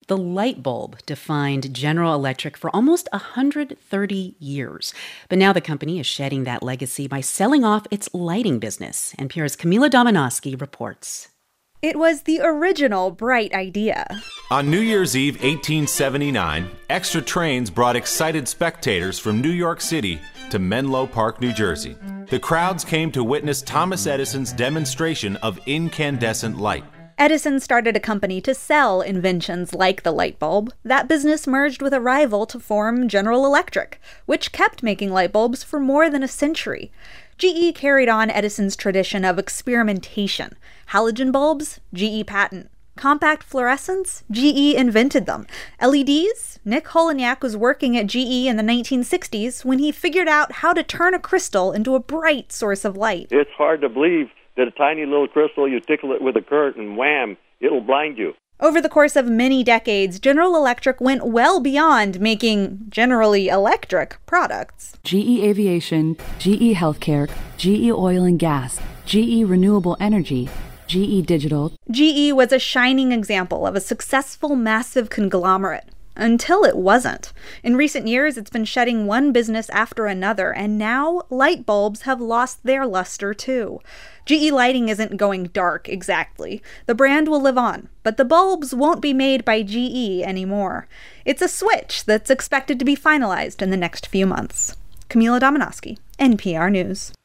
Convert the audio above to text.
The light bulb defined General Electric for almost 130 years. But now the company is shedding that legacy by selling off its lighting business. NPR's Camila Domonoske reports. It was the original bright idea. On New Year's Eve 1879, extra trains brought excited spectators from New York City to Menlo Park, New Jersey. The crowds came to witness Thomas Edison's demonstration of incandescent light. Edison started a company to sell inventions like the light bulb. That business merged with a rival to form General Electric, which kept making light bulbs for more than a century. GE carried on Edison's tradition of experimentation. Halogen bulbs, GE patent. Compact fluorescents, GE invented them. LEDs? Nick Holonyak was working at GE in the 1960s when he figured out how to turn a crystal into a bright source of light. It's hard to believe that a tiny little crystal, you tickle it with a current and wham, it'll blind you. Over the course of many decades, General Electric went well beyond making generally electric products. GE Aviation, GE Healthcare, GE Oil and Gas, GE Renewable Energy, GE Digital. GE was a shining example of a successful, massive conglomerate. Until it wasn't. In recent years, it's been shedding one business after another, and now light bulbs have lost their luster too. GE Lighting isn't going dark exactly. The brand will live on, but the bulbs won't be made by GE anymore. It's a switch that's expected to be finalized in the next few months. Camila Domonoske, NPR News.